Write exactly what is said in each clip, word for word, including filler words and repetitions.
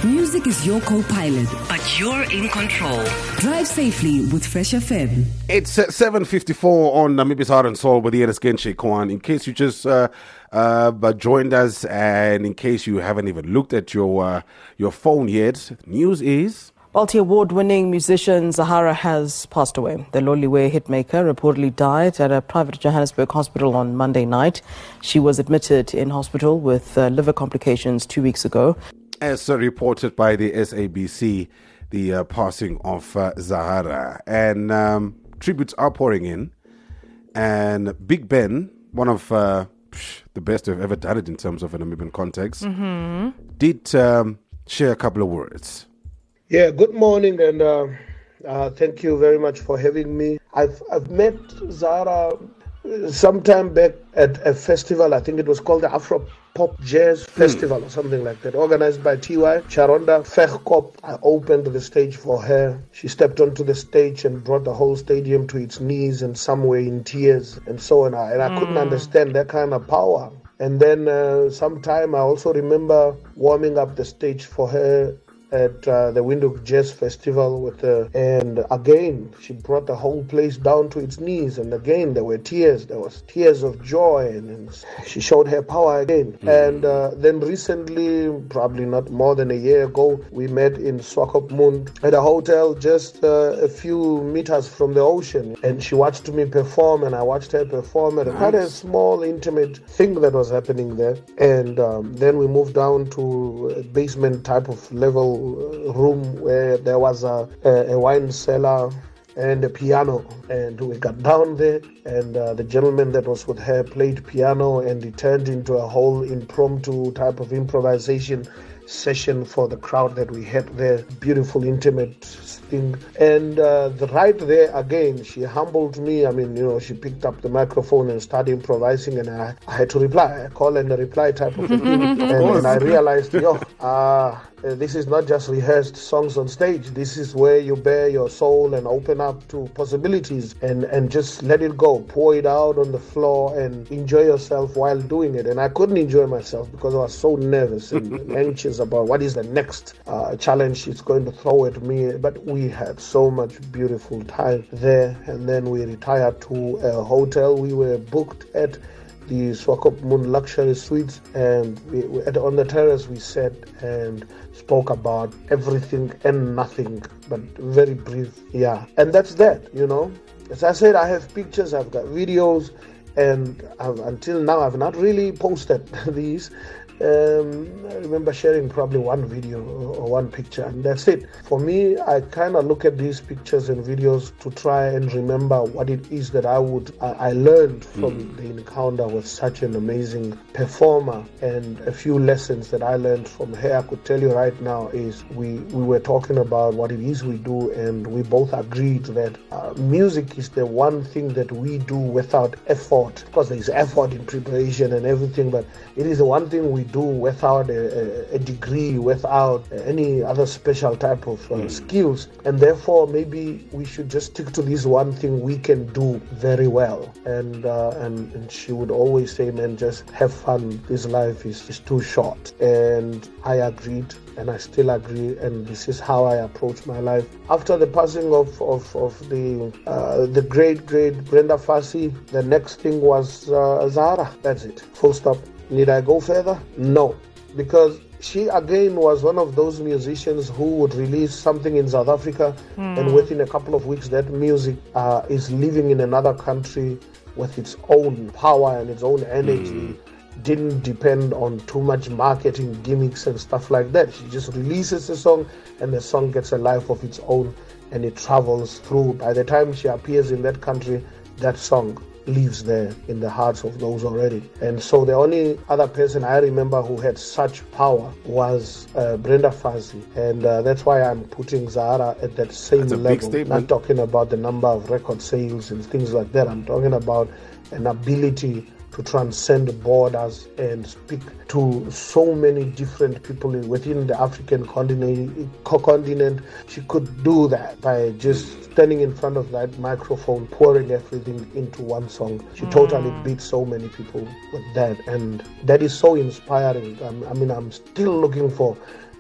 Music is your co-pilot, but you're in control. Drive safely with Fresh F M. It's uh, seven fifty-four on Namibi's Heart and Soul with Ian Eskenche Kwan. In case you just uh, uh, joined us, and in case you haven't even looked at your uh, your phone yet, news is... Multi-award-winning musician Zahara has passed away. The Loliwe hitmaker reportedly died at a private Johannesburg hospital on Monday night. She was admitted in hospital with uh, liver complications two weeks ago. As uh, reported by the S A B C, the uh, passing of uh, Zahara. And um, tributes are pouring in. And Big Ben, one of uh, psh, the best to have ever done it in terms of a Namibian context, mm-hmm. did um, share a couple of words. Yeah, good morning, and uh, uh, thank you very much for having me. I've I've met Zahara sometime back at a festival. I think it was called the Afro Pop Jazz Festival mm. or something like that, organized by T Y. Charonda Vegkop. I opened the stage for her. She stepped onto the stage and brought the whole stadium to its knees, and some were in tears, and so on. And I, and I mm. couldn't understand that kind of power. And then uh, sometime I also remember warming up the stage for her at uh, the Windhoek Jazz Festival with her, and again she brought the whole place down to its knees, and again there were tears, there was tears of joy, and, and she showed her power again. Mm. And uh, then recently, probably not more than a year ago, we met in Swakopmund at a hotel just uh, a few meters from the ocean, and she watched me perform, and I watched her perform at nice. Quite a small intimate thing that was happening there. And um, then we moved down to a basement type of level room where there was a, a, a wine cellar and a piano, and we got down there, and uh, the gentleman that was with her played piano, and it turned into a whole impromptu type of improvisation session for the crowd that we had there. Beautiful, intimate thing. And uh, the right there again, she humbled me. I mean, you know, she picked up the microphone and started improvising, and I, I had to reply, a call and a reply type of thing. and, and I realized, yo, uh, this is not just rehearsed songs on stage. This is where you bare your soul and open up to possibilities, and, and just let it go. Pour it out on the floor and enjoy yourself while doing it. And I couldn't enjoy myself because I was so nervous and anxious about what is the next uh, challenge she's going to throw at me. But we had so much beautiful time there, and then we retired to a hotel. We were booked at the Swakopmund Luxury Suites, and we, we, at, on the terrace we sat and spoke about everything and nothing, but very brief. Yeah, and that's that, you know. As I said, I have pictures, I've got videos, and I've, until now I've not really posted these. Um, I remember sharing probably one video or one picture, and that's it. For me, I kind of look at these pictures and videos to try and remember what it is that I would I, I learned from mm. the encounter with such an amazing performer, and a few lessons that I learned from her. I could tell you right now is we, we were talking about what it is we do, and we both agreed that uh, music is the one thing that we do without effort. Of course, there's effort in preparation and everything, but it is the one thing we do without a, a, a degree, without any other special type of uh, mm. skills. And therefore, maybe we should just stick to this one thing we can do very well. And uh, and, and she would always say, man, just have fun. This life is, is too short. And I agreed, and I still agree, and this is how I approach my life. After the passing of, of, of the uh, the great, great Brenda Fassie, the next thing was uh, Zahara. That's it. Full stop. Need I go further? No. Because she again was one of those musicians who would release something in South Africa, mm. and within a couple of weeks that music uh, is living in another country with its own power and its own energy. Mm. Didn't depend on too much marketing gimmicks and stuff like that. She just releases a song, and the song gets a life of its own, and it travels through. By the time she appears in that country, that song lives there in the hearts of those already. And so the only other person I remember who had such power was uh, Brenda Fassie, and uh, that's why I'm putting Zahara at that same level. Not talking about the number of record sales and things like that. I'm talking about an ability to transcend borders and speak to so many different people within the African continent. continent. She could do that by just standing in front of that microphone, pouring everything into one song. She mm. totally beat so many people with that, and that is so inspiring. Um, I mean, I'm still looking for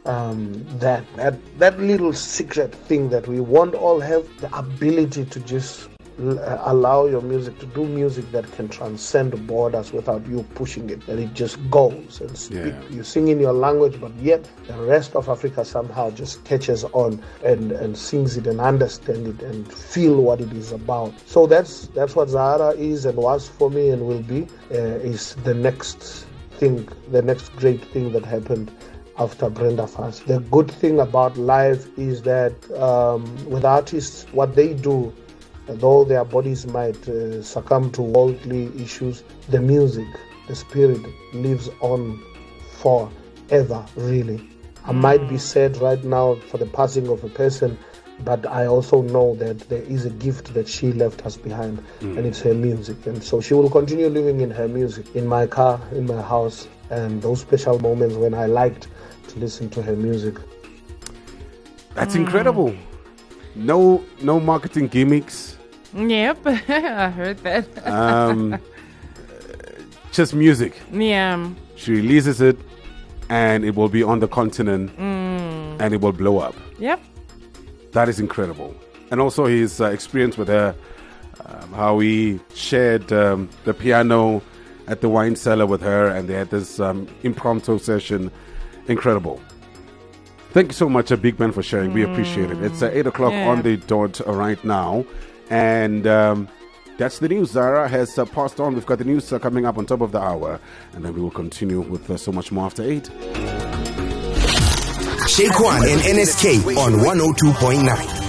um, that, that that little secret thing that we won't all have, the ability to just uh, allow your music to do music that can transcend borders without you pushing it, that it just goes and speak. Yeah. You sing in your language, but yet the rest of Africa somehow just catches on and, and sings it and understand it and feel what it is about. So that's that's what Zahara is and was for me and will be, uh, is the next thing, the next great thing that happened after Brenda Fassie. The good thing about life is that um, with artists, what they do, though their bodies might uh, succumb to worldly issues, the music, the spirit lives on forever, really. I might be sad right now for the passing of a person, but I also know that there is a gift that she left us behind, mm. and it's her music. And so she will continue living in her music, in my car, in my house, and those special moments when I liked to listen to her music. That's mm. incredible. No, no marketing gimmicks. Yep, I heard that. um, just music. Yeah. She releases it, and it will be on the continent, mm. and it will blow up. Yep. That is incredible. And also his uh, experience with her, um, how he shared um, the piano at the wine cellar with her, and they had this um, impromptu session. Incredible. Thank you so much, uh, Big Ben, for sharing. We appreciate it. It's uh, eight o'clock yeah. on the dot uh, right now. And um, that's the news. Zahara has uh, passed on. We've got the news uh, coming up on top of the hour. And then we will continue with uh, so much more after eight. Shake One and N S K on one oh two point nine.